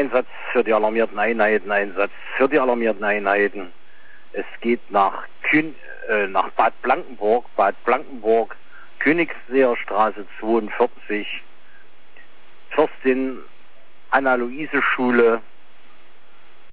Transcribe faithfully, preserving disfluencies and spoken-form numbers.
Einsatz für die alarmierten Einheiten, Einsatz für die alarmierten Einheiten. Es geht nach, Kün äh, nach Bad Blankenburg, Bad Blankenburg, Königsseerstraße zweiundvierzig, Fürstin Anna-Luise-Schule,